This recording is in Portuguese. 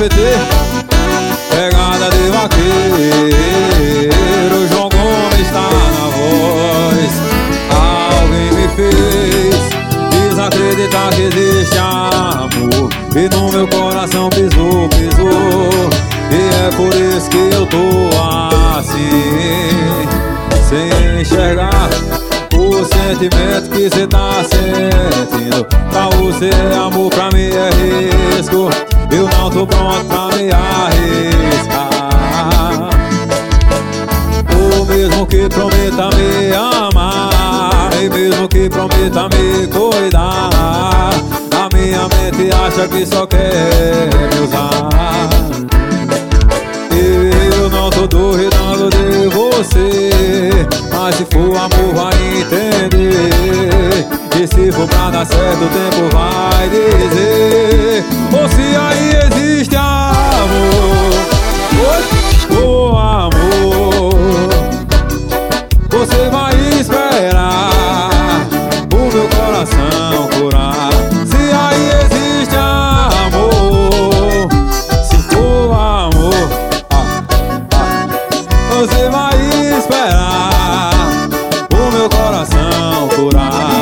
VT, pegada de vaqueiro. João Gomes está na voz. Alguém me fez desacreditar que existe amor, e no meu coração pisou, pisou. E é por isso que eu tô assim, sem enxergar o sentimento que cê tá sentindo. Pra você é amor, pra mim é risco. Eu não tô pronto pra me arriscar. Ou mesmo que prometa me amar, e mesmo que prometa me cuidar, a minha mente acha que só quer me usar. Eu não tô duvidando de você, mas se for amor vai entender. E se for pra dar certo o tempo vai dizer. Ou se aí existe amor, oh amor, você vai esperar o meu coração curar. Se aí existe amor, se for amor, você vai esperar o meu coração curar.